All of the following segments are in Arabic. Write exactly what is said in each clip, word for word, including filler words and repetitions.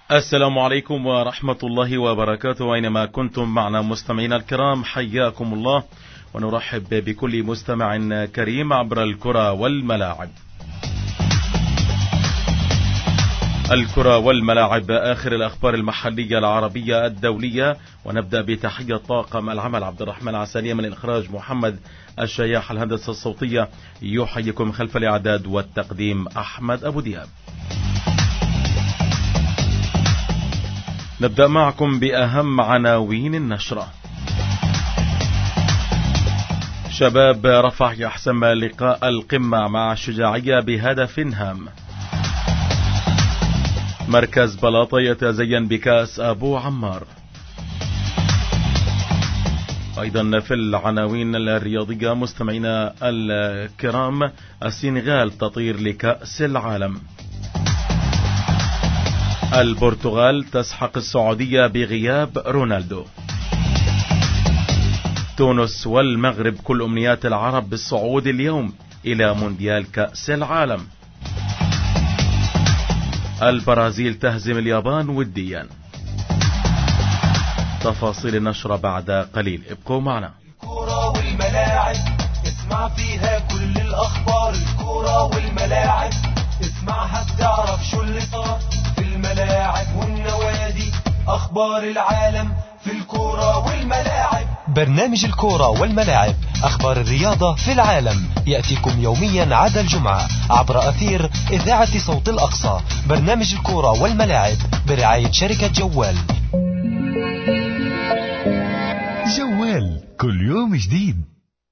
السلام عليكم ورحمة الله وبركاته. أينما كنتم معنا مستمعينا الكرام حياكم الله، ونرحب بكل مستمع كريم عبر الكرة والملاعب. الكرة والملاعب، آخر الأخبار المحلية العربية الدولية، ونبدأ بتحية طاقم العمل عبد الرحمن عسالية، من الإخراج محمد الشياح، الهندسة الصوتية يحييكم خلف الإعداد والتقديم أحمد أبو دياب. نبدأ معكم بأهم عناوين النشرة. شباب رفح يحسم لقاء القمة مع الشجاعية بهدف هام. مركز بلاطة يتزين بكأس أبو عمار. أيضا في العناوين الرياضية مستمعينا الكرام، السنغال تطير لكأس العالم. البرتغال تسحق السعودية بغياب رونالدو. تونس والمغرب كل أمنيات العرب بالصعود اليوم إلى مونديال كأس العالم. البرازيل تهزم اليابان وديا. تفاصيل النشرة بعد قليل، ابقوا معنا. الكرة والملاعب اسمع فيها كل الأخبار. الكرة والملاعب اسمعها بتعرف شو اللي صار في الملاعب والنوادي، أخبار العالم في الكرة والملاعب. برنامج الكرة والملاعب، أخبار الرياضة في العالم، يأتيكم يوميا عدا الجمعة عبر أثير إذاعة صوت الأقصى. برنامج الكرة والملاعب برعاية شركة جوال. جوال كل يوم جديد.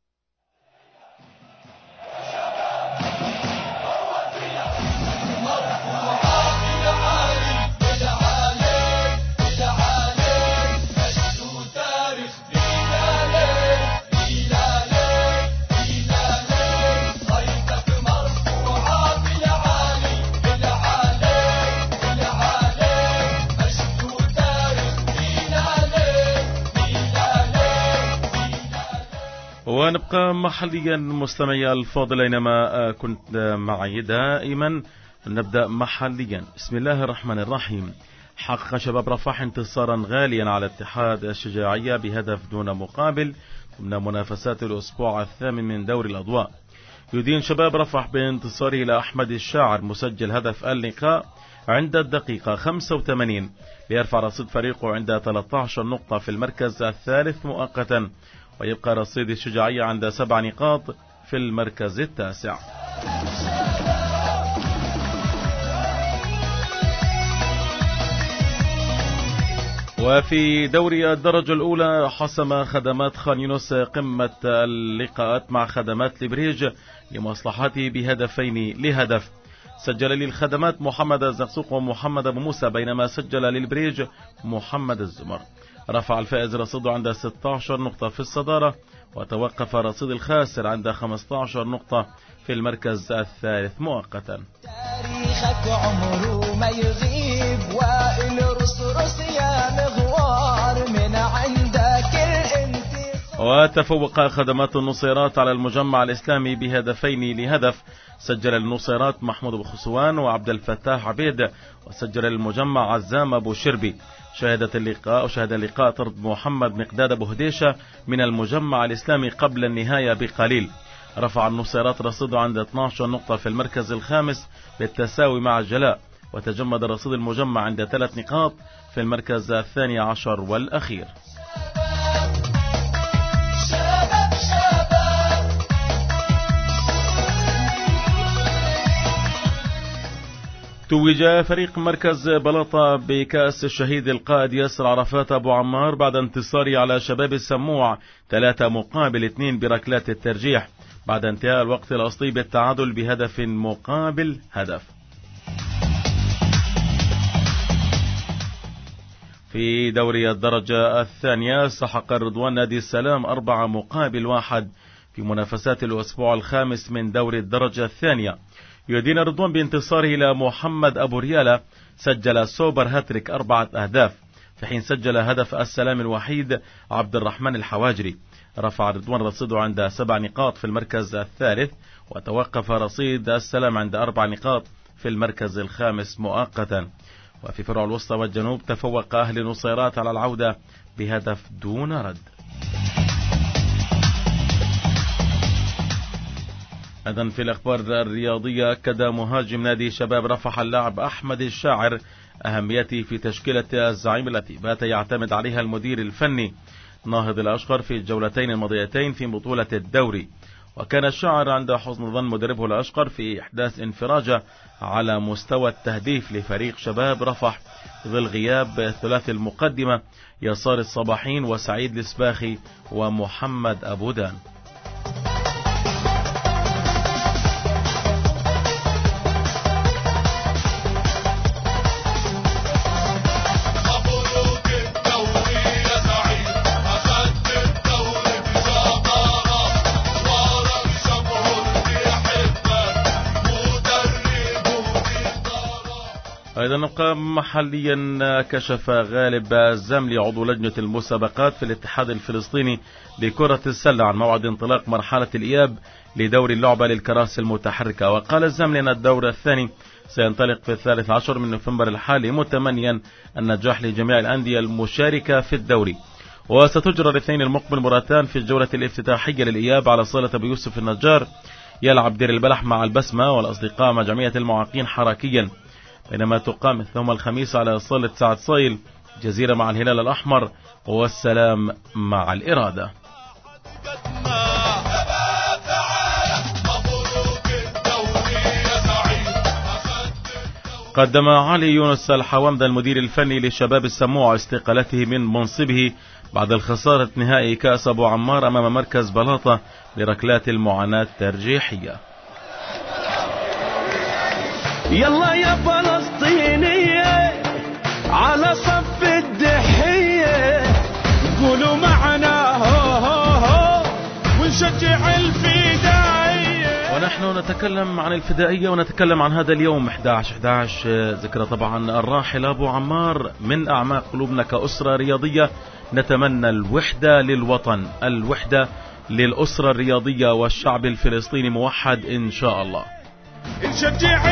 ونبقى محليا مستمعي الفاضل أينما كنت معي دائما. نبدأ محليا. بسم الله الرحمن الرحيم. حقق شباب رفح انتصارا غاليا على اتحاد الشجاعية بهدف دون مقابل ضمن منافسات الأسبوع الثامن من دوري الأضواء. يدين شباب رفح بانتصاره إلى أحمد الشاعر مسجل هدف اللقاء عند الدقيقة خمسة وثمانين، ليرفع رصيد فريقه عند ثلاثة عشر نقطة في المركز الثالث مؤقتا، ويبقى رصيد الشجاعية عند سبع نقاط في المركز التاسع. وفي دوري الدرجة الأولى حسم خدمات خان يونس قمة اللقاءات مع خدمات لبريج لمصلحته بهدفين لهدف. سجل للخدمات محمد الزقسوق ومحمد أبو موسى، بينما سجل للبريج محمد الزمر. رفع الفائز رصيده عند ستة عشر نقطة في الصدارة، وتوقف رصيد الخاسر عند خمسة عشر نقطة في المركز الثالث مؤقتا. تاريخك عمره ما يغيب، وائل رصرص يا مغوار من عندك الانتصار. وتفوق خدمات النصيرات على المجمع الإسلامي بهدفين لهدف. سجل النصيرات محمود أبو خسوان وعبد الفتاح عبيد، وسجل المجمع عزام أبو شربي. شهدت اللقاء وشهد اللقاء طرد محمد مقداد أبو هديشة من المجمع الإسلامي قبل النهاية بقليل. رفع النصيرات رصيده عند اثنتي عشرة نقطة في المركز الخامس بالتساوي مع الجلاء، وتجمد رصيد المجمع عند ثلاث نقاط في المركز الثاني عشر والأخير. توج فريق مركز بلاطة بكأس الشهيد القائد ياسر عرفات أبو عمار بعد انتصاره على شباب السموع ثلاثة مقابل اثنين بركلات الترجيح، بعد انتهاء الوقت الأصلي بالتعادل بهدف مقابل هدف. في دوري الدرجة الثانية سحق الرضوان نادي السلام أربعة مقابل واحد في منافسات الأسبوع الخامس من دوري الدرجة الثانية. يدين الرضوان بانتصاره إلى محمد أبو ريالة، سجل سوبر هاتريك أربعة أهداف، في حين سجل هدف السلام الوحيد عبد الرحمن الحواجري. رفع رضوان رصيده عند سبع نقاط في المركز الثالث، وتوقف رصيد السلام عند أربع نقاط في المركز الخامس مؤقتا. وفي فروع الوسطى والجنوب تفوق أهلي نصيرات على العودة بهدف دون رد. أيضا في الأخبار الرياضية، أكد مهاجم نادي شباب رفح اللاعب أحمد الشاعر أهميته في تشكيلة الزعيم التي بات يعتمد عليها المدير الفني ناهض الأشقر في الجولتين الماضيتين في بطولة الدوري. وكان الشاعر عند حسن ظن مدربه الأشقر في إحداث انفراجة على مستوى التهديف لفريق شباب رفح ظل غياب ثلاثي المقدمة يسار الصباحين وسعيد السباخي ومحمد أبو دان. أيضا نبقى محليا، كشف غالب الزملي عضو لجنة المسابقات في الاتحاد الفلسطيني لكرة السلة عن موعد انطلاق مرحلة الإياب لدور اللعبة للكراسي المتحركة. وقال الزملي أن الدور الثاني سينطلق في الثالث عشر من نوفمبر الحالي، متمنيا النجاح لجميع الأندية المشاركة في الدوري. وستجرى الاثنين المقبل مباراتان في الجولة الافتتاحية للإياب على صالة أبو يوسف النجار. يلعب دير البلح مع البسمة والأصدقاء مع جمعية المعاقين حركيا، بينما تقام يوم الخميس على صالة سعد صايل جزيرة مع الهلال الأحمر والسلام مع الإرادة. قدم علي يونس الحوامدة المدير الفني لشباب السموع استقالته من منصبه بعد الخسارة نهائي كأس أبو عمار أمام مركز بلاطة لركلات المعاناة الترجيحية. يلا يا فلسطينية على صف الدحية قولوا معنا هو هو هو ونشجع الفدائية. ونحن نتكلم عن الفدائية ونتكلم عن هذا اليوم أحد عشر أحد عشر، ذكرى طبعا الراحل أبو عمار. من أعماق قلوبنا كأسرة رياضية نتمنى الوحدة للوطن، الوحدة للأسرة الرياضية والشعب الفلسطيني موحد إن شاء الله. نشجع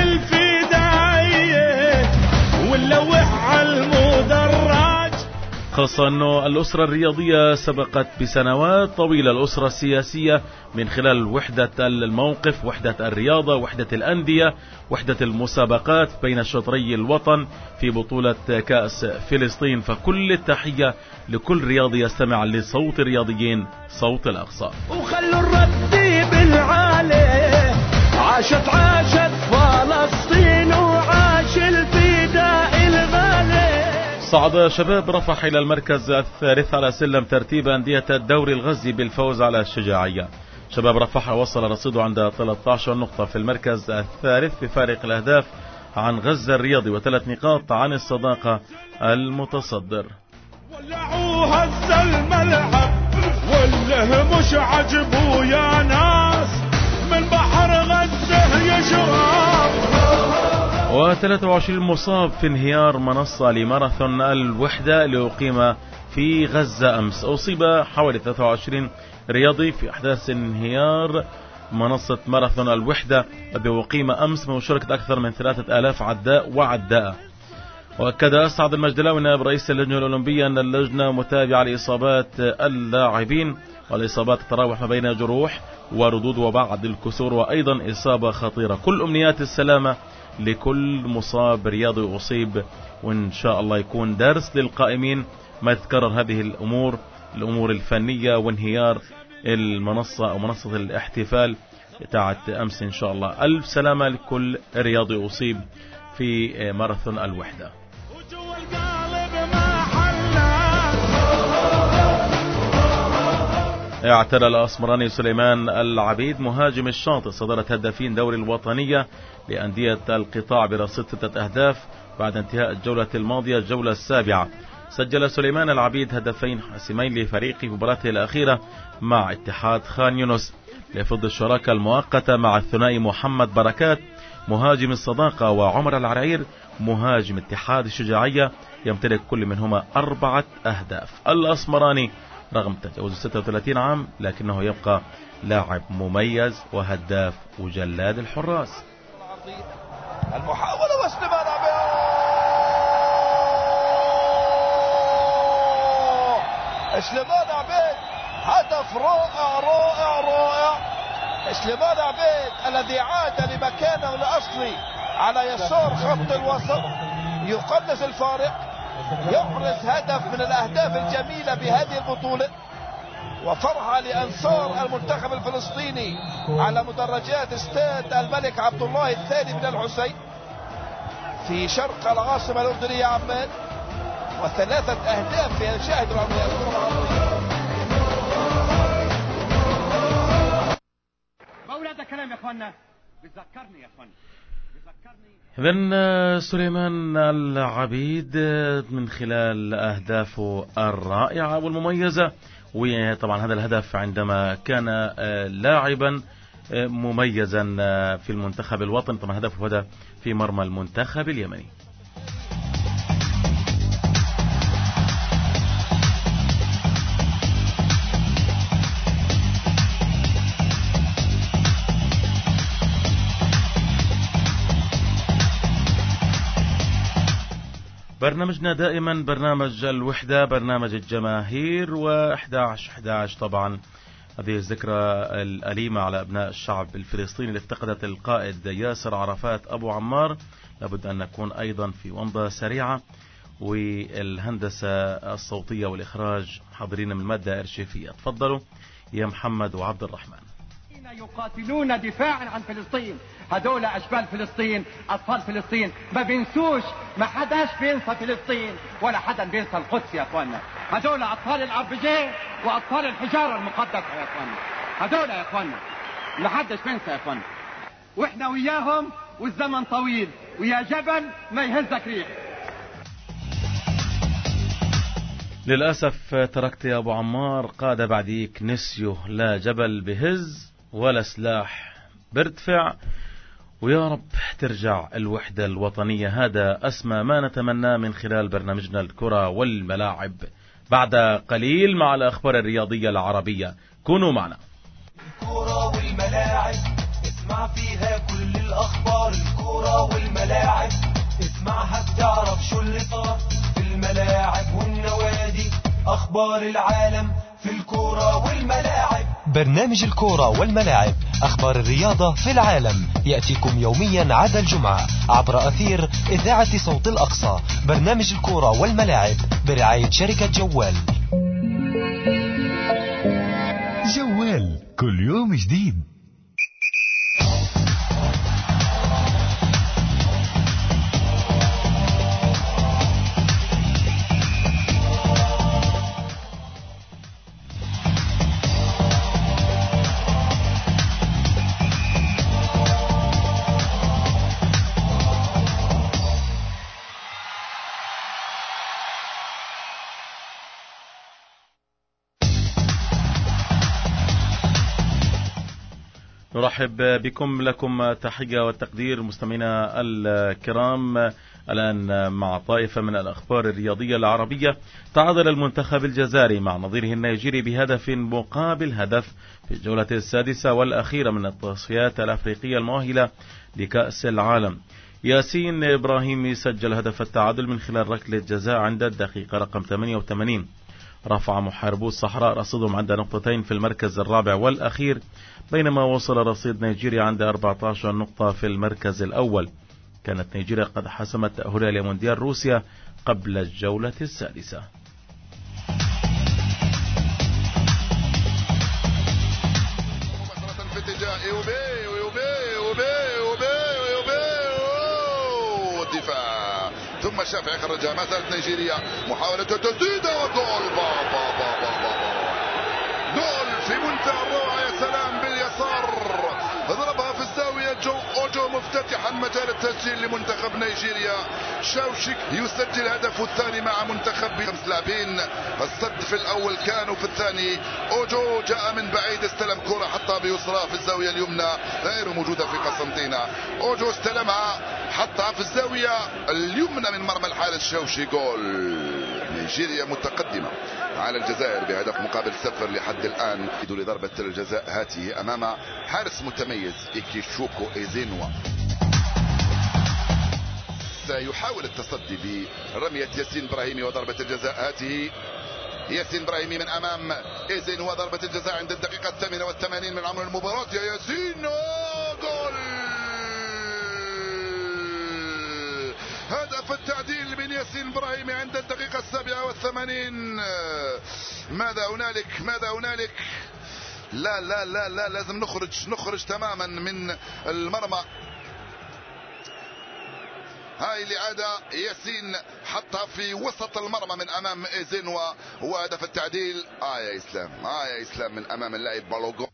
الفدائية ونلوح على المدرج. خاصة أنه الأسرة الرياضية سبقت بسنوات طويلة الأسرة السياسية من خلال وحدة الموقف، وحدة الرياضة، وحدة الأندية، وحدة المسابقات بين شطري الوطن في بطولة كأس فلسطين. فكل التحية لكل رياضي يستمع لصوت الرياضيين، صوت الأقصى. وخلوا الرد بالعالي، عاشت عاشت فلسطين وعاش الفداء الغالي. صعد شباب رفح إلى المركز الثالث على سلم ترتيب أندية الدوري الغزي بالفوز على الشجاعية. شباب رفح وصل رصيده عند ثلاثة عشر نقطة في المركز الثالث بفارق الأهداف عن غزة الرياضي وثلاث نقاط عن الصداقة المتصدر. ولعوا هز الملعب والله مش عجبوا يا ناس من بحر غزة يشرب. وثلاثة وعشرين مصاب في انهيار منصة لماراثون الوحدة ليقيم في غزة أمس. أصيب حوالي ثلاثة وعشرين رياضي في أحداث انهيار منصة ماراثون الوحدة الذي أقيم أمس بمشاركة أكثر من ثلاثة آلاف عداء وعداء. وأكد أسعد المجدلاوي نائب رئيس اللجنة الأولمبية أن اللجنة متابعة لإصابات اللاعبين، والإصابات تتراوح ما بين جروح وردود وبعض الكسور وأيضا إصابة خطيرة. كل أمنيات السلامة لكل مصاب رياضي أصيب، وإن شاء الله يكون درس للقائمين ما تتكرر هذه الأمور الأمور الفنية وانهيار المنصة أو منصة الاحتفال بتاعت أمس. إن شاء الله ألف سلامة لكل رياضي أصيب في ماراثون الوحدة. اعتلى الأسمراني سليمان العبيد مهاجم الشاطئ صدارة هدافين دوري الوطنية لأندية القطاع برصيد ستة أهداف بعد انتهاء الجولة الماضية الجولة السابعة. سجل سليمان العبيد هدفين حاسمين لفريقه في مباراته الأخيرة مع اتحاد خان يونس لفض الشراكة المؤقتة مع الثنائي محمد بركات مهاجم الصداقة وعمر العرعير مهاجم اتحاد الشجاعية، يمتلك كل منهما أربعة أهداف. الأسمراني رغم تجاوز ستة وثلاثين عام لكنه يبقى لاعب مميز وهداف وجلاد الحراس. المحاولة واستمر سليمان عبيد هدف رائع رائع رائع. سليمان عبيد الذي عاد لمكانه الأصلي على يسار خط الوسط يقلص الفارق، يبرز هدف من الأهداف الجميلة بهذه البطولة، وفرحة لأنصار المنتخب الفلسطيني على مدرجات استاد الملك عبد الله الثاني بن الحسين في شرق العاصمة الأردنية عمان، وثلاثة أهداف يشاهدوا الكرة العربية. بقول هذا كلام يا اخوانا بتذكرني يا اخوانا بتذكرني. إذن سليمان العبيد من خلال أهدافه الرائعة والمميزة، وطبعا هذا الهدف عندما كان لاعبا مميزا في المنتخب الوطني، طبعا هدفه هذا في مرمى المنتخب اليمني. برنامجنا دائما برنامج الوحدة، برنامج الجماهير، وإحدى عشر إحدى عشر طبعا هذه الذكرى الأليمة على أبناء الشعب الفلسطيني اللي افتقدت القائد ياسر عرفات أبو عمار. لابد أن نكون أيضا في ومضة سريعة، والهندسة الصوتية والإخراج حاضرين من المادة الأرشيفية. تفضلوا يا محمد وعبد الرحمن. يقاتلون دفاعا عن فلسطين، هدول اشبال فلسطين، اطفال فلسطين، ما بينسوش، ما حداش بينسى فلسطين ولا حدا بينسى القدس يا اخوانا. هدول اطفال الاربجيه واطفال الحجاره المقدسه يا اخوانا، هدول يا اخوانا ما حدش بينسى يا اخوانا، واحنا وياهم والزمن طويل، ويا جبل ما يهزك ريح. للأسف تركت يا أبو عمار، قاد بعديك نسيه، لا جبل بهز ولا سلاح بارتفع، ويا رب ترجع الوحدة الوطنية. هذا أسمى ما نتمناه من خلال برنامجنا الكرة والملاعب. بعد قليل مع الأخبار الرياضية العربية، كونوا معنا. الكرة والملاعب اسمع فيها كل الأخبار، الكرة والملاعب اسمعها بتعرف شو اللي صار في الملاعب والنوادي، أخبار العالم في الكرة والملاعب. برنامج الكورة والملاعب، أخبار الرياضة في العالم، يأتيكم يوميا عدا الجمعة عبر أثير إذاعة صوت الأقصى. برنامج الكورة والملاعب برعاية شركة جوال. جوال كل يوم جديد. نرحب بكم، لكم تحية والتقدير مستمعينا الكرام. الآن مع طائفة من الأخبار الرياضية العربية. تعادل المنتخب الجزائري مع نظيره النيجيري بهدف مقابل هدف في الجولة السادسة والأخيرة من التصفيات الأفريقية المؤهلة لكأس العالم. ياسين إبراهيمي سجل هدف التعادل من خلال ركلة جزاء عند الدقيقة رقم ثمانية وثمانين. رفع محاربو الصحراء رصيدهم عند نقطتين في المركز الرابع والأخير، بينما وصل رصيد نيجيريا عند أربعة عشر نقطة في المركز الأول. كانت نيجيريا قد حسمت تأهلها لمونديال روسيا قبل الجولة السادسة. مباشرة في اتجاه يوبي ويوبي ويوبي ويوبي والدفاع، ثم الشافعي خرجها. ما زالت نيجيريا محاولة تسديد وجول. بابا بابا بابا جول في منتهى الروعة. يا سلام باليسار، ضربها في الزاوية. جو اوجو مفتتحا مجال التسجيل لمنتخب نيجيريا. شاوشيك يسجل هدفه الثاني مع منتخب بخمس لاعبين. الصد في الاول كان وفي الثاني اوجو جاء من بعيد، استلم كرة حطها بيسرى في الزاوية اليمنى غير موجودة في قسنطينة. اوجو استلمها حطها في الزاوية اليمنى من مرمى الحارس شاوشي. جول. نيجيريا متقدمة على الجزائر بهدف مقابل صفر لحد الآن. لضربة الجزاء هاته أمام حارس متميز إيكيشوكو إيزينوا. سيحاول التصدي برمية ياسين إبراهيمي وضربة الجزاء هاته ياسين براهيمي من امام ايزين وضربة الجزاء عند الدقيقة الثامنة والثمانين من عمر المباراة. يا ياسين جول، هدف التعديل من ياسين براهيمي عند الدقيقة السابعة والثمانين. ماذا هنالك ماذا هنالك لا لا لا لا لازم نخرج نخرج تماما من المرمى. هاي الإعادة ياسين حطها في وسط المرمى من أمام إيزين وهدف التعديل. آه يا إسلام آه يا إسلام من أمام اللاعب بالوغو.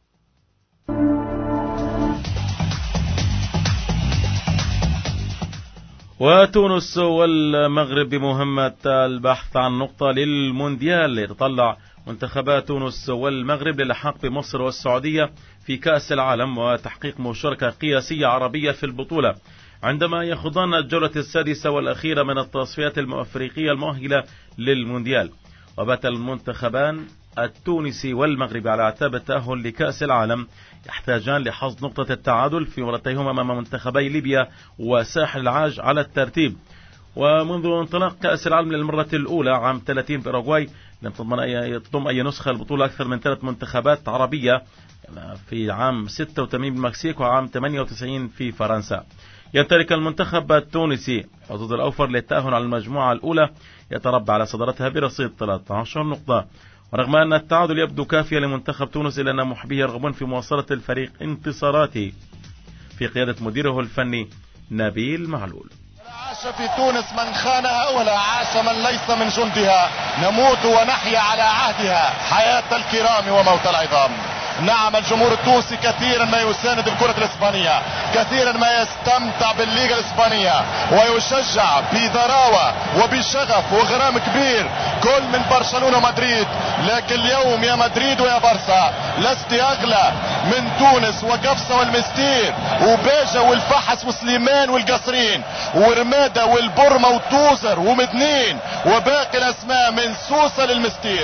وتونس والمغرب بمهمة البحث عن نقطة للمونديال. يتطلع منتخبات تونس والمغرب للحاق بمصر والسعودية في كأس العالم وتحقيق مشاركة قياسية عربية في البطولة عندما يخوضان الجولة السادسة والأخيرة من التصفيات الأفريقية المؤهلة للمونديال. وبات المنتخبان التونسي والمغربي على اعتاب التأهل لكأس العالم يحتاجان لحصد نقطة التعادل في مباراتيهما أمام منتخبي ليبيا وساحل العاج على الترتيب. ومنذ انطلاق كأس العالم للمرة الأولى عام ثلاثين بأوروغواي لم تضم أي نسخة البطولة أكثر من ثلاث منتخبات عربية في عام ستة وثمانين بالمكسيك وعام ثمانية وتسعين في فرنسا. يمتلك المنتخب التونسي حظوظ الأوفر للتأهل على المجموعة الأولى يتربع على صدارتها برصيد ثلاثة عشر نقطة. ورغم أن التعادل يبدو كافيا لمنتخب تونس إلا أن محبيه يرغبون في مواصلة الفريق انتصاراته في قيادة مديره الفني نبيل معلول. عاش في تونس من خانها ولا عاش من ليس من جندها. نموت ونحيا على عهدها حياة الكرام وموت العظام. نعم الجمهور التونسي كثيرا ما يساند الكرة الإسبانية، كثيرا ما يستمتع بالليغا الإسبانية ويشجع بضراوة وبشغف وغرام كبير كل من برشلونة ومدريد. لكن اليوم يا مدريد ويا برشا لست أغلى من تونس وقفصة والمستير وباجة والفحص وسليمان والقصرين ورمادة والبرمة وتوزر ومدنين وباقي الأسماء من سوسة للمستير.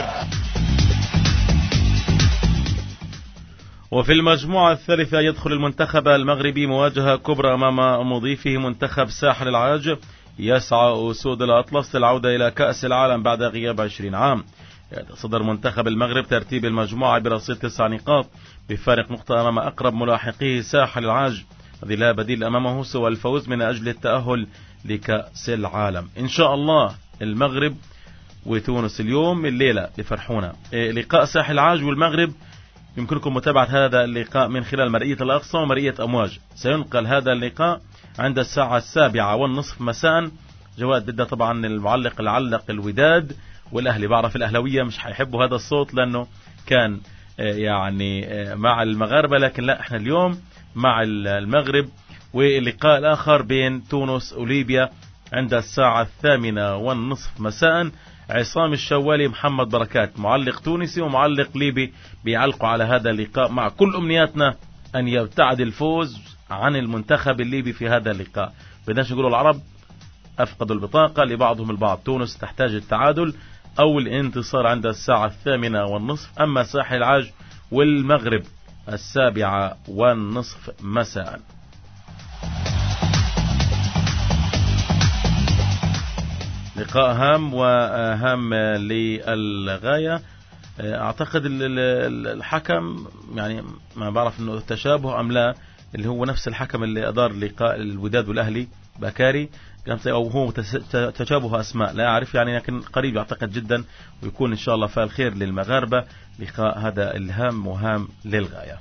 وفي المجموعة الثالثة يدخل المنتخب المغربي مواجهة كبرى أمام مضيفه منتخب ساحل العاج. يسعى أسود الأطلس للعودة إلى كأس العالم بعد غياب عشرين عام. يتصدر منتخب المغرب ترتيب المجموعة برصيد تسع نقاط بفارق نقطة أمام أقرب ملاحقيه ساحل العاج الذي لا بديل أمامه سوى الفوز من أجل التأهل لكأس العالم. إن شاء الله المغرب وتونس اليوم الليلة يفرحونا. لقاء ساحل العاج والمغرب يمكنكم متابعة هذا اللقاء من خلال مرئية الأقصى ومرئية أمواج. سينقل هذا اللقاء عند الساعة السابعة والنصف مساء. جواد بدأ طبعا المعلق اللي علق الوداد والأهلي. بعرف الأهلوية مش هيحبوا هذا الصوت لأنه كان يعني مع المغاربة، لكن لا احنا اليوم مع المغرب. واللقاء الآخر بين تونس وليبيا عند الساعة الثامنة والنصف مساء. عصام الشوالي محمد بركات معلق تونسي ومعلق ليبي بيعلقوا على هذا اللقاء مع كل أمنياتنا أن يبتعد الفوز عن المنتخب الليبي في هذا اللقاء. بدناش نقولوا العرب أفقدوا البطاقة لبعضهم البعض. تونس تحتاج التعادل أو الانتصار عند الساعة الثامنة والنصف. أما ساحل العاج والمغرب السابعة والنصف مساء. لقاء هام وهام للغاية. اعتقد الحكم يعني ما بعرف انه تشابه ام لا، اللي هو نفس الحكم اللي ادار لقاء الوداد والاهلي بكاري، او هو تشابه اسماء لا اعرف يعني، لكن قريب اعتقد جدا ويكون ان شاء الله فال خير للمغاربة. لقاء هذا الهام وهام للغاية.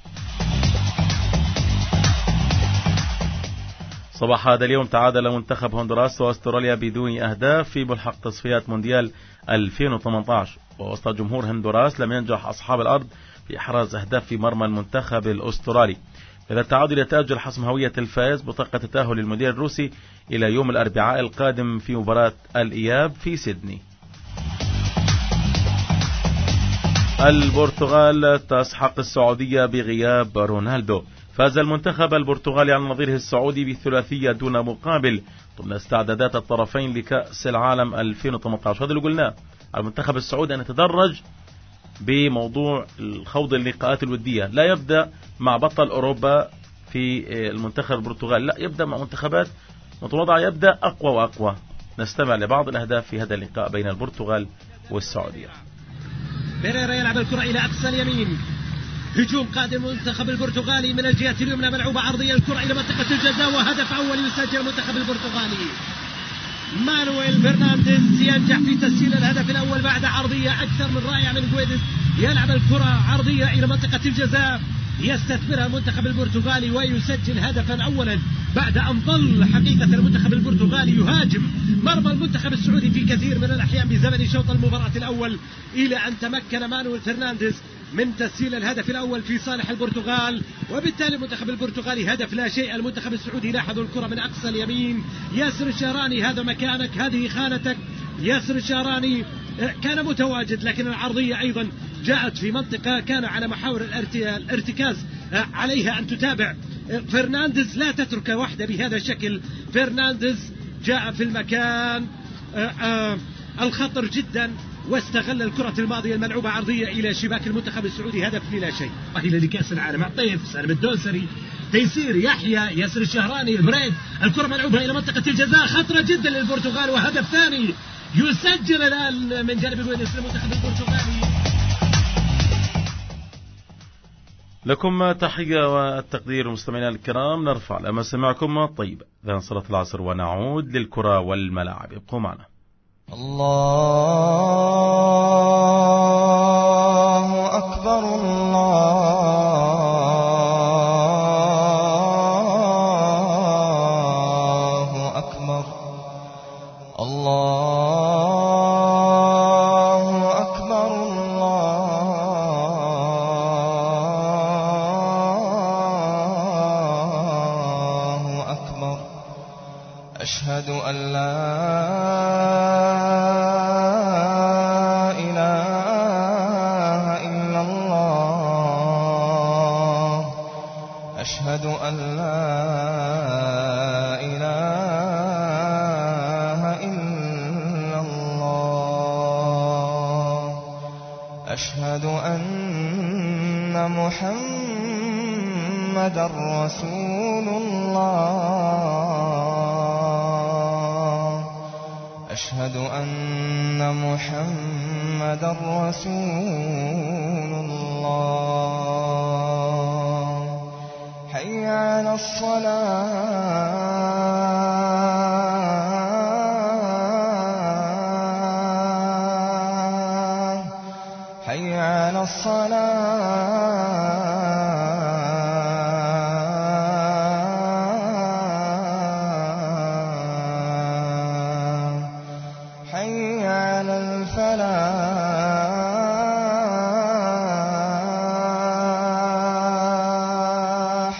صباح هذا اليوم تعادل منتخب هندوراس واستراليا بدون أهداف في ملحق تصفيات مونديال ألفين وثمانية عشر. ووسط جمهور هندوراس لم ينجح أصحاب الأرض في إحراز أهداف في مرمى المنتخب الأسترالي. إذا التعادل يتأجل حسم هوية الفائز بطاقة التأهل للمونديال الروسي إلى يوم الأربعاء القادم في مباراة الإياب في سيدني. البرتغال تسحق السعودية بغياب رونالدو. فاز المنتخب البرتغالي على نظيره السعودي بثلاثية دون مقابل ضمن استعدادات الطرفين لكأس العالم ألفين وثمانية عشر. هذا اللي قلناه على المنتخب السعودي أن يتدرج بموضوع الخوض اللقاءات الودية. لا يبدأ مع بطل أوروبا في المنتخب البرتغالي، لا يبدأ مع منتخبات متواضعة، يبدأ أقوى وأقوى. نستمع لبعض الأهداف في هذا اللقاء بين البرتغال والسعودية. بيريرا يلعب الكرة إلى أقصى اليمين. هجوم قادم المنتخب البرتغالي من الجهة اليمنى، ملعوبة عرضية الكرة إلى منطقة الجزاء وهدف أول يسجل المنتخب البرتغالي. مانويل فرنانديز ينجح في تسجيل الهدف الأول بعد عرضية أكثر من رائعة من جويدس. يلعب الكرة عرضية إلى منطقة الجزاء، يستثمرها المنتخب البرتغالي ويسجل هدفا أولا بعد أن ظل حقيقة المنتخب البرتغالي يهاجم مرمى المنتخب السعودي في كثير من الأحيان بزمن شوط المباراة الأول، إلى أن تمكن مانويل فرنانديز من تسجيل الهدف الأول في صالح البرتغال. وبالتالي المنتخب البرتغالي هدف لا شيء. المنتخب السعودي لاحظوا الكرة من أقصى اليمين. ياسر الشهراني هذا مكانك، هذه خانتك. ياسر الشهراني كان متواجد، لكن العرضية أيضا جاءت في منطقة كان على محاور الارتكاز عليها أن تتابع فرنانديز، لا تترك وحده بهذا الشكل. فرنانديز جاء في المكان الخطر جدا واستغل الكرة الماضية الملعوبة عرضية إلى شباك المنتخب السعودي، هدف بلا شيء. إلى لكأس العالم عطيف سالم الدوسري تيسير يحيى ياسر الشهراني البريد، الكرة ملعوبة إلى منطقة الجزاء، خطرة جدا للبرتغال وهدف ثاني يسجل الآن من جانب جويدس للمنتخب البرتغالي. لكم تحية والتقدير مستمعينا الكرام، نرفع لمسامعكم طيب إذا صلاة العصر ونعود للكرة والملاعب. ابقوا معنا. الله أكبر الله أكبر الله أكبر الله أكبر. أشهد أن لا أشهد أن لا إله إلا الله. أشهد أن محمدا رسول الله. أشهد أن محمدا رسول الله. حي على الصلاة حي على الصلاة حي على الفلاح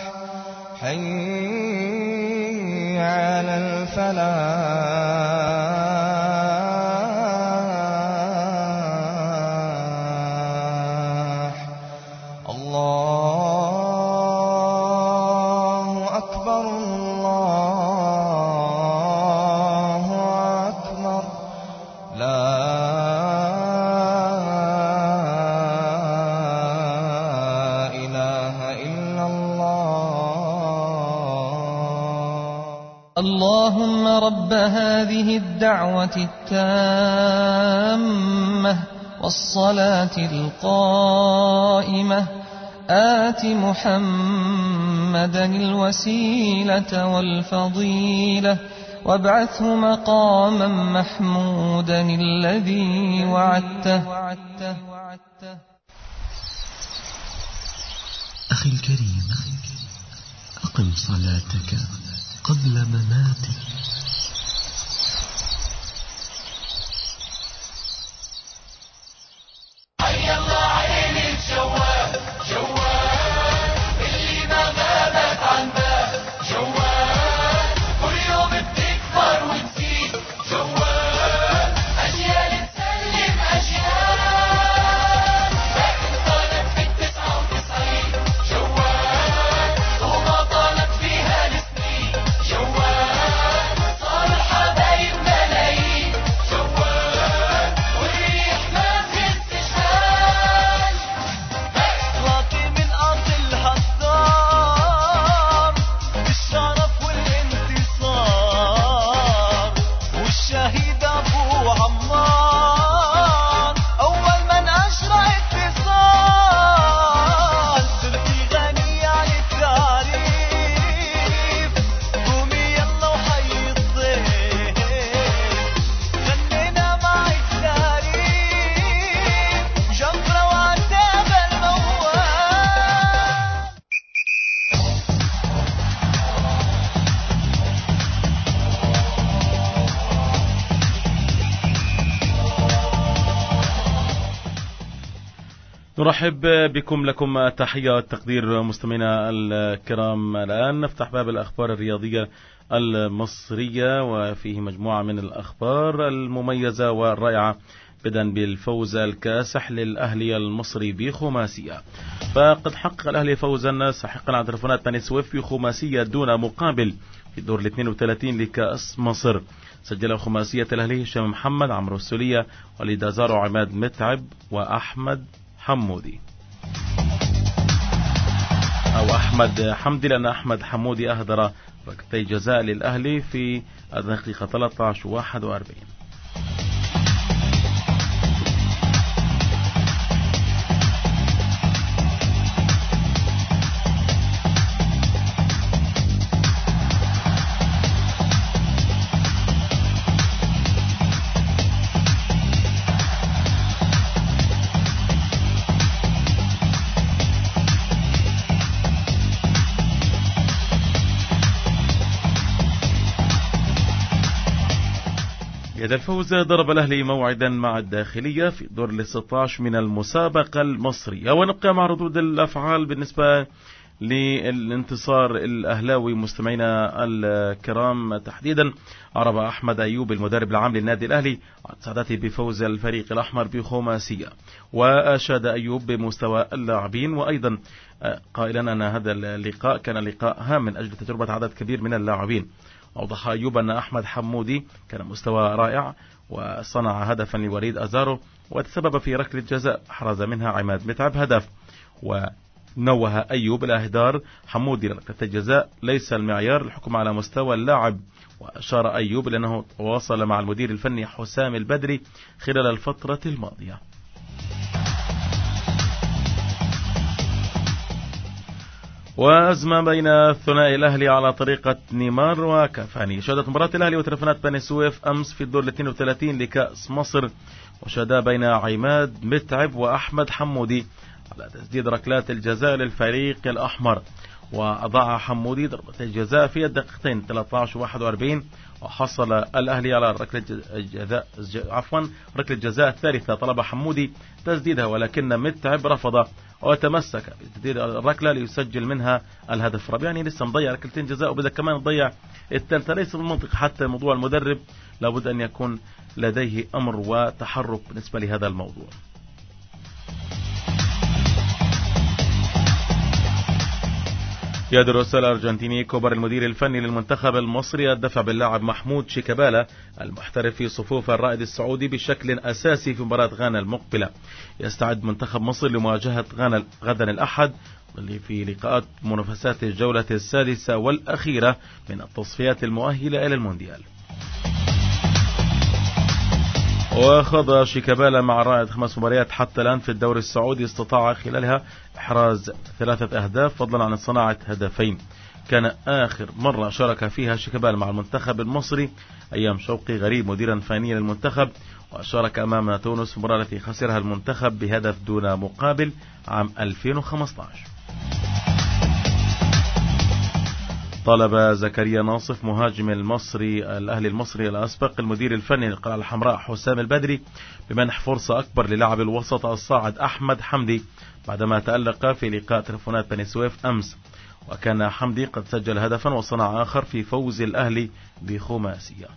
حي على الفلاح. الله أكبر الله أكبر. لا إله إلا الله. اللهم رب هذه الدعوة التامة والصلاة القائمة آت محمدا الوسيلة والفضيلة وابعثه مقاما محمودا الذي وعدته. أخي الكريم، أقم صلاتك قبل مماتك. حي الله عين الجوال جوال اللي ما غابت عن بال جوال كل يوم بتكبر وتزيد جوال أجيال تسلم أجيال لكن طالت في التسعة وتسعين جوال وما طالت فيها السنين جوال نرحب بكم لكم تحية والتقدير مستمعينا الكرام. الآن نفتح باب الأخبار الرياضية المصرية وفيه مجموعة من الأخبار المميزة والرائعة، بدءا بالفوز الكاسح للأهلي المصري بخماسية. فقد حقق الأهلي فوزا ساحقا على تلفونات بني سويف بخماسية دون مقابل في الدور الاثنين وثلاثين لكأس مصر. سجل خماسية الأهلي هشام محمد، عمرو السولية، وليد أزار، وعماد متعب، وأحمد حمودي أو أحمد حمدي، لأن أحمد حمودي أهدر ركلتي جزاء للأهلي في الدقيقة ثلاثة عشر وواحد وأربعين. هذا الفوز ضرب الأهلي موعدا مع الداخلية في الدور الستة عشر من المسابقة المصرية. ونبقى مع ردود الأفعال بالنسبة للانتصار الأهلاوي مستمعينا الكرام. تحديدا عرب أحمد أيوب المدرب العام للنادي الأهلي عن سعادته بفوز الفريق الأحمر بخماسية، وأشاد أيوب بمستوى اللاعبين، وأيضا قائلا أن هذا اللقاء كان لقاء هام من أجل تجربة عدد كبير من اللاعبين. أوضح أيوب أن أحمد حمودي كان مستوى رائع وصنع هدفا لوليد أزارو، وتسبب في ركلة جزاء حرز منها عماد متعب هدف. ونوه أيوب الأهدار حمودي لركلة الجزاء ليس المعيار الحكم على مستوى اللاعب. وأشار أيوب لأنه تواصل مع المدير الفني حسام البدري خلال الفترة الماضية. وأزمة بين الثنائي الأهلي على طريقة نيمار وكافاني. شهدت مباراة الأهلي وتلفونات بني سويف أمس في الدور الاثنين وثلاثين لكأس مصر، وشهدا بين عماد متعب وأحمد حمودي على تسديد ركلات الجزاء للفريق الأحمر. وأضاع حمودي ضربة الجزاء في الدقيقتين ثلاثة عشر وواحد وأربعين، وحصل الأهلي على ركلة جزاء عفوا ركلة جزاء الثالثة. طلب حمودي تسديدها ولكن متعب رفض وتمسك بتسديد الركلة ليسجل منها الهدف الرابع. يعني لسه مضيع ركلتين جزاء وبدأ كمان تضيع الثالثة. ليس بالمنطق حتى موضوع المدرب، لابد أن يكون لديه أمر وتحرك بالنسبة لهذا الموضوع. يدرس الأرجنتيني كوبر المدير الفني للمنتخب المصري الدفع باللاعب محمود شيكابالا المحترف في صفوف الرائد السعودي بشكل أساسي في مباراة غانا المقبلة. يستعد منتخب مصر لمواجهة غانا غدا الأحد في لقاءات منافسات الجولة السادسة والأخيرة من التصفيات المؤهلة إلى المونديال. وخاض شيكابالا مع الرائد خمس مباريات حتى الآن في الدوري السعودي، استطاع خلالها إحراز ثلاثة أهداف فضلا عن صناعة هدفين. كان آخر مرة شارك فيها شيكابالا مع المنتخب المصري أيام شوقي غريب مديرا فنيا للمنتخب، وشارك أمام تونس في المباراة التي خسرها المنتخب بهدف دون مقابل عام ألفين وخمسة عشر. طالب زكريا ناصف مهاجم المصري الأهلي المصري الأسبق المدير الفني للقلعة الحمراء حسام البدري بمنح فرصة أكبر للاعب الوسط الصاعد أحمد حمدي بعدما تألق في لقاء تلفونات بني سويف أمس. وكان حمدي قد سجل هدفا وصنع آخر في فوز الأهلي بخماسية.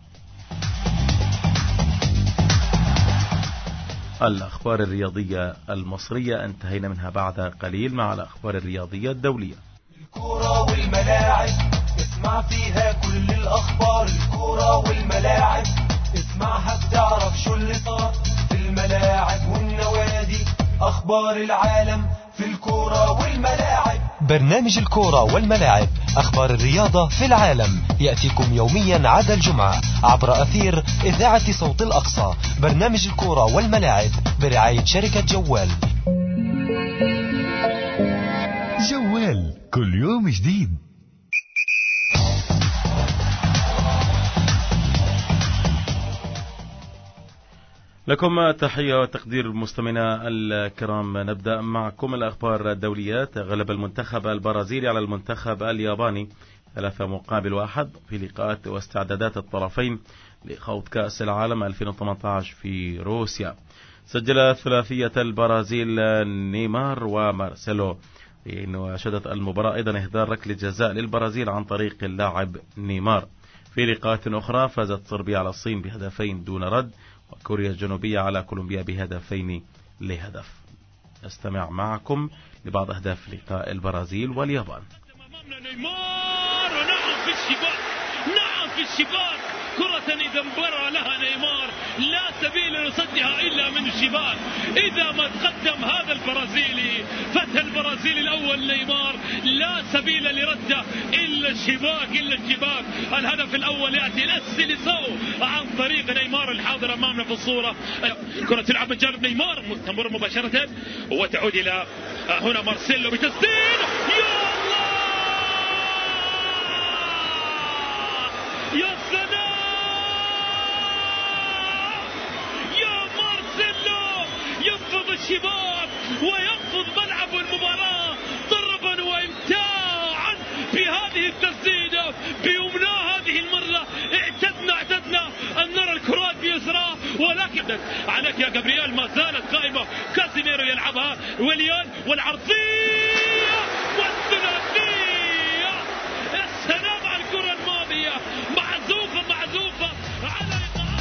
الأخبار الرياضية المصرية انتهينا منها بعد قليل مع الأخبار الرياضية الدولية. الكرة والملاعب اسمع فيها كل الأخبار. الكرة والملاعب اسمعها بتعرف شو اللي صار في الملاعب والنوادي. أخبار العالم في الكرة والملاعب. برنامج الكرة والملاعب، أخبار الرياضة في العالم، يأتيكم يوميا عدا الجمعة عبر أثير إذاعة صوت الأقصى. برنامج الكرة والملاعب برعاية شركة جوال. جوال كل يوم جديد. لكم تحية وتقدير مستمعينا الكرام. نبدأ معكم الأخبار الدوليات. غلب المنتخب البرازيلي على المنتخب الياباني ثلاثة مقابل واحد في لقاءات واستعدادات الطرفين لخوض كأس العالم ألفين وثمانية عشر في روسيا. سجل ثلاثية البرازيل نيمار ومارسيلو، وشهدت المباراة أيضا إهدار ركلة جزاء للبرازيل عن طريق اللاعب نيمار. في لقاءات أخرى فازت صربيا على الصين بهدفين دون رد، وكوريا الجنوبية على كولومبيا بهدفين لهدف. نستمع معكم لبعض أهداف لقاء البرازيل واليابان. نيمار ونعم في الشباك، نعم في الشباك، كرة إذا انبرى لها نيمار لا سبيل لصدها إلا من الشباك. إذا ما تقدم هذا البرازيلي فتح البرازيل الأول نيمار لا سبيل لرده إلا الشباك إلا الشباك. الهدف الأول يأتي السيليساو عن طريق نيمار الحاضر أمامنا في الصورة. كرة تلعب من جانب نيمار تمر مباشرة وتعود إلى هنا مارسيلو بتسديد. يا الله يا سلام يا مارسيلو، ينفض الشباك وينفض ملعب المباراة ضربا وامتاعا بهذه التسديدة بيمنى. هذه المرة اعتدنا اعتدنا أن نرى الكرات بيسرى، ولكن عليك يا جابرييل ما زالت قائمة. كازيميرو يلعبها ويليان والعرضية والثلاثية. السلام على الكرة الماضية، معزوفة معزوفة على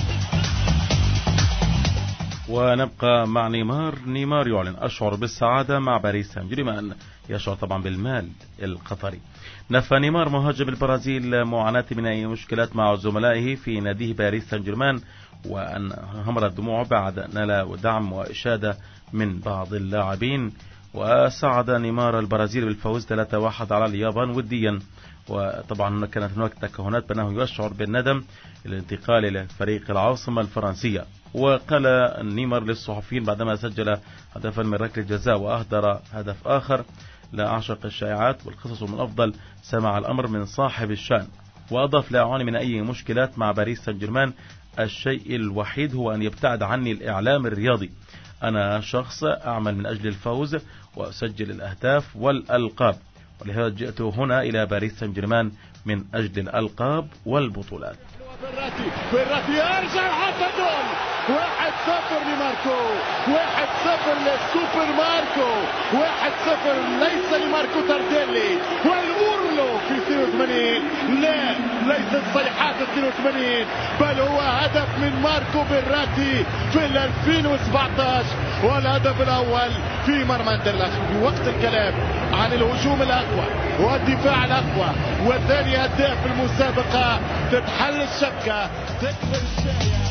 ونبقى مع نيمار. نيمار يعلن أشعر بالسعادة مع باريس سان جيرمان، يشعر طبعا بالمال القطري. نفى نيمار مهاجم البرازيل معاناة من أي مشكلات مع زملائه في ناديه باريس سان جيرمان، وأن همرت دموعه بعد نال دعم وإشادة من بعض اللاعبين. وساعد نيمار البرازيل بالفوز ثلاثة واحد على اليابان وديا، وطبعا كانت هناك تكهنات بأنه يشعر بالندم الانتقال إلى فريق العاصمة الفرنسية. وقال نيمار للصحفيين بعدما سجل هدفا من ركلة جزاء وأهدر هدف آخر: لا أعشق الشائعات والقصص من أفضل سمع الأمر من صاحب الشأن. وأضاف: لا أعاني من أي مشكلات مع باريس سان جيرمان، الشيء الوحيد هو أن يبتعد عني الإعلام الرياضي. أنا شخص أعمل من أجل الفوز وأسجل الأهداف والألقاب، ولهذا جئت هنا إلى باريس سان جيرمان من أجل الألقاب والبطولات. بالراتي يرجع حتى جول. واحد صفر لماركو، واحد صفر للسوبر ماركو، واحد صفر ليس لماركو تارديلي والمورلو في اثنين وثمانين. لا، ليست صيحات اثنين وثمانين، بل هو هدف من ماركو بالراتي في ألفين وسبعة عشر، والهدف الاول في مرمى اندرلخت. في وقت الكلام عن الهجوم الاقوى والدفاع الاقوى والثاني هداف المسابقه، تتحل الشكه، تكبر الشاية.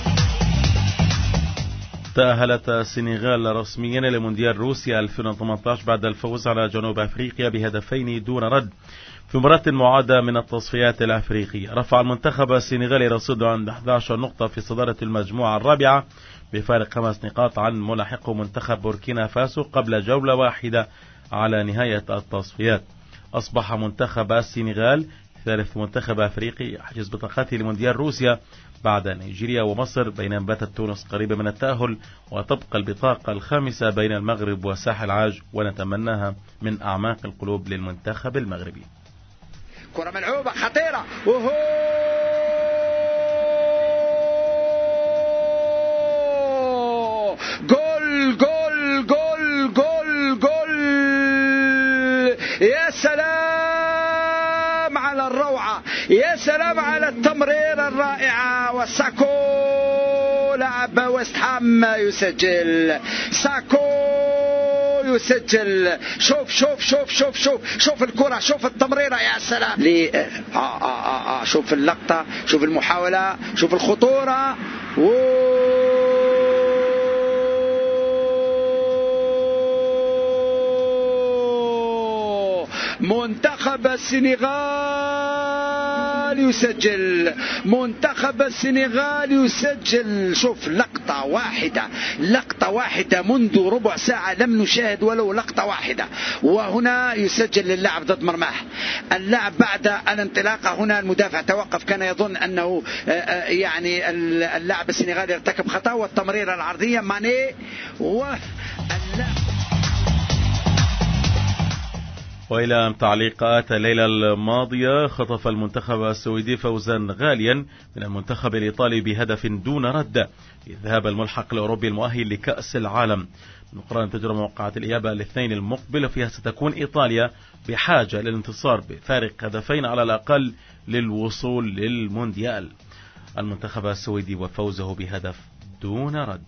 تأهلت السنغال رسميا لمونديال روسيا ألفين وثمانية عشر بعد الفوز على جنوب أفريقيا بهدفين دون رد في مباراة معادة من التصفيات الأفريقية. رفع المنتخب السنغالي رصيده عند أحد عشر نقطة في صدارة المجموعة الرابعة بفارق خمس نقاط عن ملاحقه منتخب بوركينا فاسو قبل جولة واحدة على نهاية التصفيات. أصبح منتخب السنغال ثالث منتخب أفريقي يحجز بطاقته لمونديال روسيا بعد نيجيريا ومصر، بينما باتت تونس قريبة من التأهل، وتبقى البطاقة الخامسة بين المغرب وساحل عاج، ونتمناها من أعماق القلوب للمنتخب المغربي. كرة ملعوبة خطيرة، وهو جول جول جول جول جول. يا سلام على الروعة، يا سلام على التمرير الرائعة. وساكو لاعب ويست هام يسجل، ساكو يسجل. شوف شوف شوف شوف شوف شوف الكرة، شوف التمريرة، يا سلام. لي آه آه آه آه شوف اللقطة، شوف المحاولة، شوف الخطورة. منتخب السنغال يسجل، منتخب السنغال يسجل. شوف لقطة واحدة، لقطة واحدة منذ ربع ساعة لم نشاهد ولو لقطة واحدة، وهنا يسجل للاعب ضد مرماه. اللاعب بعد الانطلاقة هنا المدافع توقف، كان يظن أنه يعني اللاعب السنغالي ارتكب خطأ، والتمريرة العرضية ماني واللاعب وإلى تعليقات الليلة الماضية، خطف المنتخب السويدي فوزا غاليا من المنتخب الإيطالي بهدف دون رد في الذهاب الملحق الأوروبي المؤهل لكأس العالم. مقررا تجرى موقعة الإيابة الاثنين المقبل، فيها ستكون إيطاليا بحاجة للانتصار بفارق هدفين على الأقل للوصول للمونديال. المنتخب السويدي وفوزه بهدف دون رد.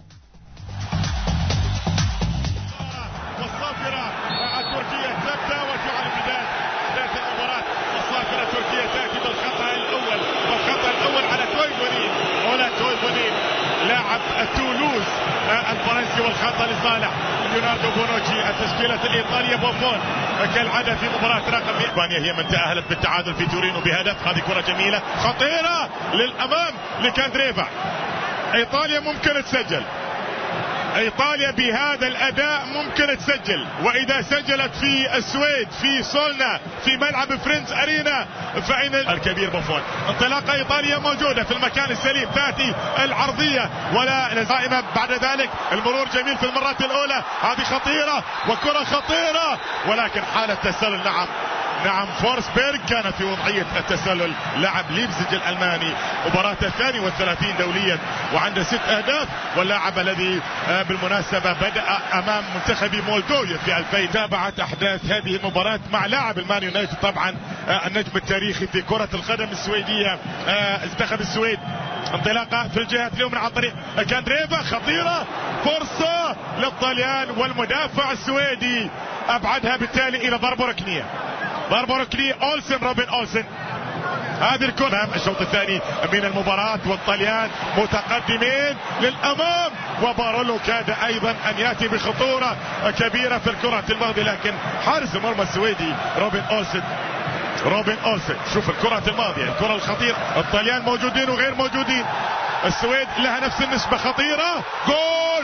والصافرة التركية تبدأ وتعلن بداية بداية المباراة. والصافرة التركية تأتي بالخطأ الأول، والخطأ الأول على تويفونين، ولا تويفونين لاعب تولوز الفرنسي، والخطأ لصالح ليوناردو بونوتشي. التشكيلة الإيطالية بوفون كالعادة في مباراة رقم. إسبانيا هي من تأهلت بالتعادل في تورينو بهدف. هذه كرة جميلة خطيرة للأمام لكاندريفا. إيطاليا ممكن تسجل، إيطاليا بهذا الأداء ممكن تسجل، وإذا سجلت في السويد في سولنا في ملعب فريندز أرينا فإن الكبير بوفون. انطلاقة إيطاليا موجودة في المكان السليم، تأتي العرضية ولا دائما بعد ذلك المرور جميل في المرات الأولى. هذه خطيرة وكرة خطيرة، ولكن حالة تسلل. نعم نعم فورسبيرغ كان في وضعية التسلل، لاعب ليبزيج الألماني، مباراة الثاني والثلاثين دوليا وعنده ست أهداف، واللاعب الذي بالمناسبة بدأ أمام منتخب مولدوفيا في ألفين. تابعت أحداث هذه المباراة مع لاعب المان يونايتد طبعا النجم التاريخي في كرة القدم السويدية منتخب السويد. انطلاقة في الجهة اليمنى عن طريق كاندريفا خطيرة، فرصة للطليان والمدافع السويدي أبعدها بالتالي إلى ضربة ركنية. ضربة ركنية أولسن، روبن أولسن. هذه الكرة الشوط الثاني من المباراة، والطليان متقدمين للأمام، وبارولو كاد أيضا أن يأتي بخطورة كبيرة في الكرة الماضية، لكن حارس المرمى السويدي روبن أولسن. روبن أولسن شوف الكرة الماضية، الكرة الخطيرة. الطليان موجودين وغير موجودين، السويد لها نفس النسبة خطيرة. جول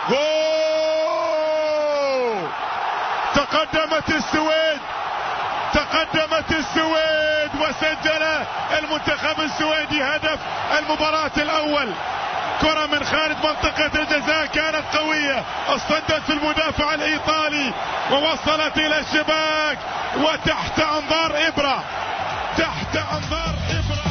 جول، تقدمت السويد، تقدمت السويد وسجل المنتخب السويدي هدف المباراة الأول. كرة من خارج منطقة الجزاء كانت قوية، اصطدت في المدافع الإيطالي ووصلت إلى الشباك، وتحت أنظار إبرة، تحت أنظار إبرة.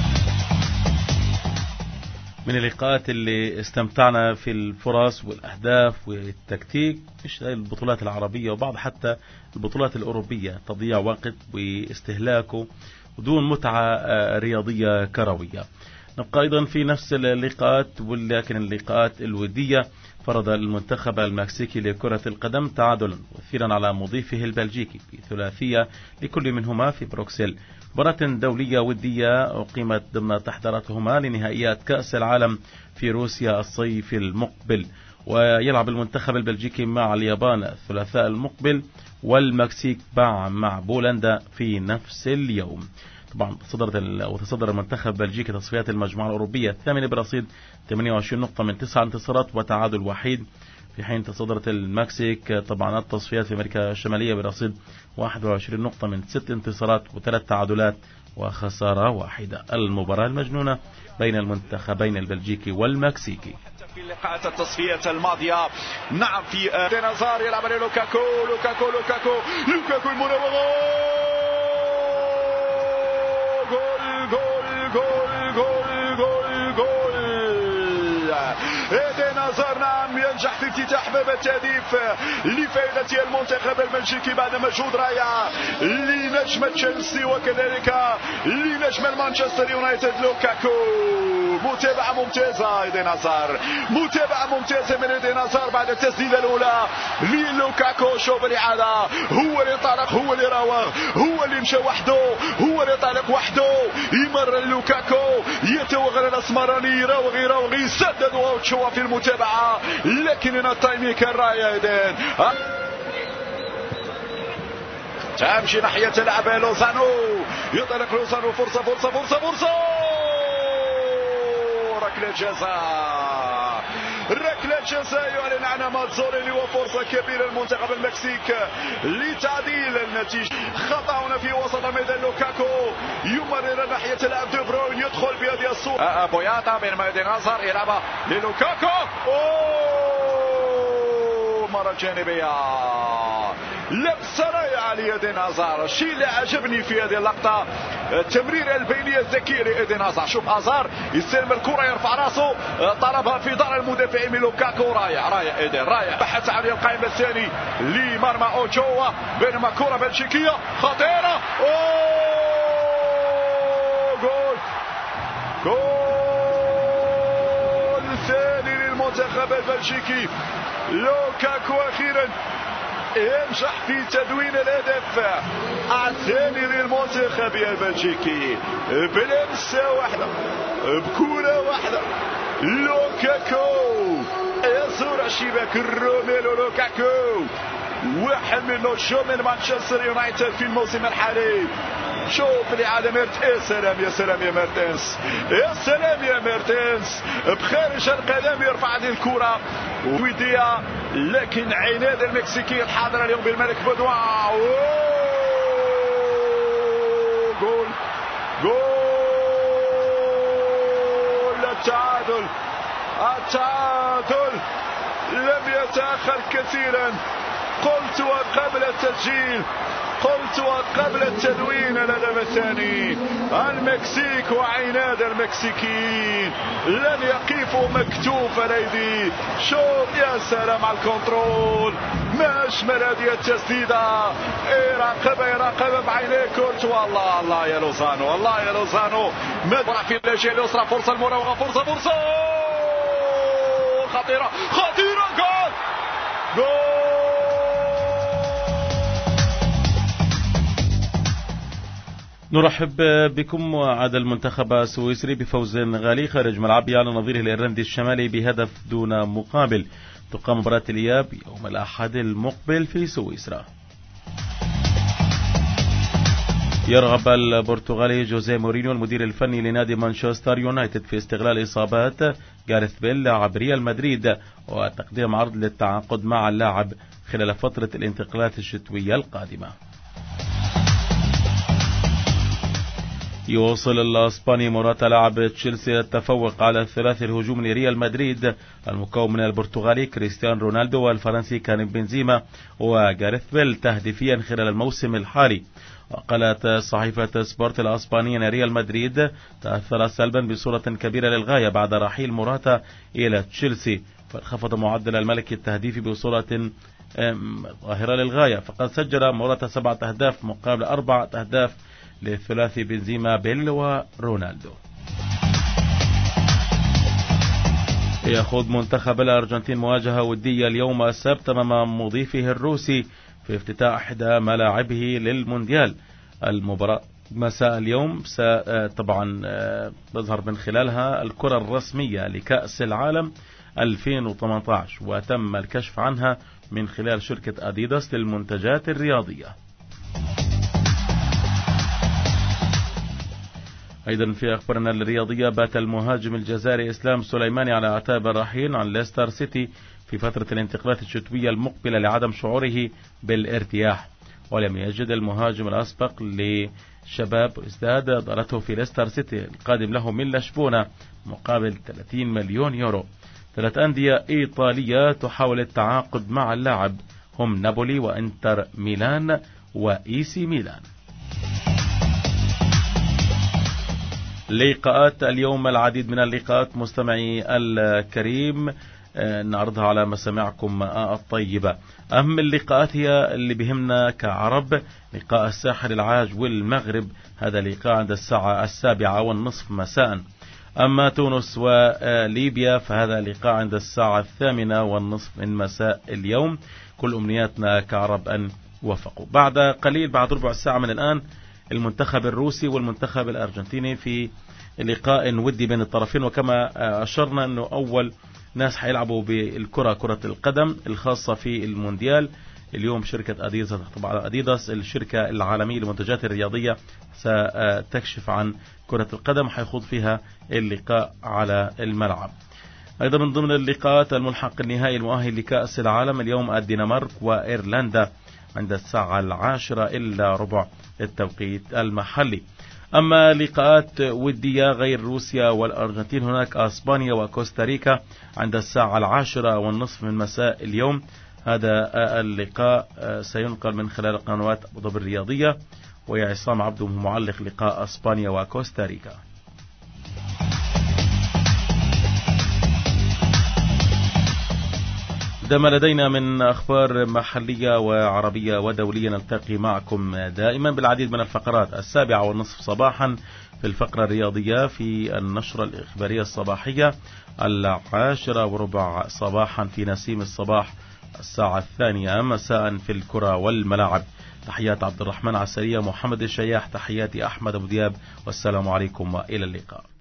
من اللقاءات اللي استمتعنا في الفرص والأهداف والتكتيك، مش البطولات العربية وبعض حتى البطولات الأوروبية، تضييع وقت واستهلاكه ودون متعة رياضية كروية. نبقى أيضا في نفس اللقاءات، ولكن اللقاءات الودية. فرض المنتخب المكسيكي لكرة القدم تعادلا مثيرا على مضيفه البلجيكي بثلاثية لكل منهما في بروكسل. مباراة دولية ودية أقيمت ضمن تحضيراتهما لنهائيات كأس العالم في روسيا الصيف المقبل، ويلعب المنتخب البلجيكي مع اليابان الثلاثاء المقبل، والمكسيك مع بولندا في نفس اليوم. طبعا تصدرت وتصدر المنتخب بلجيكا تصفيات المجموعة الأوروبية الثامنة برصيد ثمانية وعشرين نقطة من تسع انتصارات وتعادل وحيد، في حين تصدرت المكسيك طبعا التصفيات في أمريكا الشمالية برصيد واحد وعشرين نقطة من ست انتصارات وثلاث تعادلات وخسارة واحدة. المباراة المجنونة بين المنتخبين البلجيكي والمكسيكي. في اللقاءات التصفيات الماضية نعم في دينازار يلعب لوكاكو لوكاكو لوكاكو لوكاكو المراوغة، جول جول جول جول جول جول. ايدين هازارد نعم ينجح في افتتاح باب التهديف لفائدة المنتخب البلجيكي بعد مجهود رائع لنجم تشيلسي وكذلك لنجم مانشستر يونايتد لوكاكو. متابعة ممتازة ايدين هازارد، متابعة ممتازة من ايدين هازارد بعد التسديدة الأولى للوكاكو. شوف الإعادة، هو اللي طلق، هو اللي راوغ، هو اللي مشى وحده، هو اللي طلق وحده، يمر لوكاكو يتوغل الأسمراني، يراوغ يراوغ يسدد وتشوف في المتابعة، لكن هنا التايمينج كان رائع ايدين. تمشي ناحية لعب لوزانو، يطلق لوزانو، فرصة فرصة فرصة فرصة ركلة جزاء، ركلة جزاء يعلن عنها ماتزوريلي، وفرصة كبيرة للمنتخب المكسيك لتعديل النتيجة. خطأ هنا في وسط ميدان، لوكاكو يمرر ناحية لاعب دي بروين، يدخل بهذه الصورة بوياتا بينما ايدين هازارد يلعبها للوكاكو. أوه مرة جانبية لمسة رائعة لإيدين هازار. الشيء اللي عجبني في هذه اللقطة التمريرة البينية الذكية لإيدين هازار. شوف هازار يستلم الكرة يرفع راسه طلبها في دار المدافع من لوكاكو. رائع رائع إيدين رائع. بحث عن القائم الثاني لمرمى أوتشوا بينما كرة بلجيكية خطيرة. أوه جول جول ثاني للمنتخب البلجيكي. لوكاكو أخيرا ينجح في تدوين الهدف الثاني للمنتخب البلجيكي بلمسة واحدة بكرة واحدة. لوكاكو يزور الشباك. روميلو لوكاكو واحد من نجوم من مانشستر يونايتد في الموسم الحالي. شوف لعادة ميرت. يا سلام يا سلام يا ميرتنس يا سلام يا ميرتنس بخارج القدم يرفع هذه الكرة ودية لكن عناد المكسيكي الحاضر اليوم بالملك بدوع. جول جول التعادل التعادل لم يتأخر كثيرا. قلت وقبل التسجيل قلت وقبل التدوين الهدف الثاني المكسيك وعناد المكسيكيين لن يقفوا مكتوف الايدي. شوف يا سلام على الكنترول ما اجمل هذه التسديده. يراقب يراقب بعينيه كورت. والله الله يا لوزانو والله يا لوزانو. مدرع في الجهه اليسرى فرصه المراوغه فرصه فرصه خطيره خطيره. جول جول. نرحب بكم. وعاد المنتخب السويسري بفوز غالي خارج ملعبه على نظيره الإيرلندي الشمالي بهدف دون مقابل. تقام مباراة الإياب يوم الأحد المقبل في سويسرا. يرغب البرتغالي جوزيه مورينيو المدير الفني لنادي مانشستر يونايتد في استغلال إصابات جاريث بيل لاعب ريال مدريد وتقديم عرض للتعاقد مع اللاعب خلال فترة الانتقالات الشتوية القادمة. يواصل الاسباني موراتا لاعب تشيلسي التفوق على الثلاثي الهجوم لريال مدريد المكون من البرتغالي كريستيانو رونالدو والفرنسي كريم بنزيما وجاريث بيل تهديفيا خلال الموسم الحالي. وقالت صحيفة سبورت الاسبانية ان ريال مدريد تأثر سلبا بصورة كبيرة للغاية بعد رحيل موراتا الى تشيلسي فانخفض معدل الملكي التهديفي بصورة ظاهرة للغاية. فقد سجل موراتا سبعة اهداف مقابل اربعة اهداف للثلاثي بنزيما بيل ورونالدو. يخوض منتخب الأرجنتين مواجهة ودية اليوم السبت أمام مضيفه الروسي في افتتاح إحدى ملاعبه للمونديال. المباراة مساء اليوم طبعا تظهر من خلالها الكرة الرسمية لكأس العالم ألفين وثمانية عشر وتم الكشف عنها من خلال شركة أديداس للمنتجات الرياضية. أيضا في أخبارنا الرياضية بات المهاجم الجزائري إسلام سليماني على أعتاب الرحيل عن ليستر سيتي في فترة الانتقالات الشتوية المقبلة لعدم شعوره بالارتياح. ولم يجد المهاجم الأسبق لشباب ازداد ضالته في ليستر سيتي القادم له من لشبونة مقابل ثلاثين مليون يورو. ثلاث أندية إيطالية تحاول التعاقد مع اللاعب هم نابولي وإنتر ميلان وإيسي ميلان. لقاءات اليوم العديد من اللقاءات مستمعي الكريم نعرضها على مسامعكم الطيبة. أهم اللقاءات هي اللي بهمنا كعرب لقاء الساحل العاج والمغرب هذا لقاء عند الساعة السابعة والنصف مساء. أما تونس وليبيا فهذا لقاء عند الساعة الثامنة والنصف من مساء اليوم. كل أمنياتنا كعرب أن وفقوا. بعد قليل بعد ربع ساعة من الآن المنتخب الروسي والمنتخب الأرجنتيني في لقاء ودي بين الطرفين. وكما أشرنا أنه أول ناس حيلعبوا بالكرة كرة القدم الخاصة في المونديال اليوم شركة أديداس طبعا أديداس الشركة العالمية للمنتجات الرياضية ستكشف عن كرة القدم حيخوض فيها اللقاء على الملعب. أيضا من ضمن اللقاءات الملحق النهائي المؤهل لكأس العالم اليوم الدنمارك وإيرلندا عند الساعة العاشرة إلا ربع التوقيت المحلي. أما لقاءات ودية غير روسيا والأرجنتين هناك أسبانيا وكوستاريكا عند الساعة العاشرة والنصف من مساء اليوم. هذا اللقاء سينقل من خلال قنوات أبو ظبي الرياضية. ويا عصام عبده معلق لقاء اسبانيا وكوستاريكا. ده ما لدينا من أخبار محلية وعربية ودولية. نلتقي معكم دائما بالعديد من الفقرات. السابعة والنصف صباحا في الفقرة الرياضية في النشرة الإخبارية الصباحية. العاشرة وربع صباحا في نسيم الصباح. الساعة الثانية مساء في الكرة والملاعب. تحيات عبد الرحمن عسارية، محمد الشياح، تحياتي أحمد أبو دياب، والسلام عليكم وإلى اللقاء.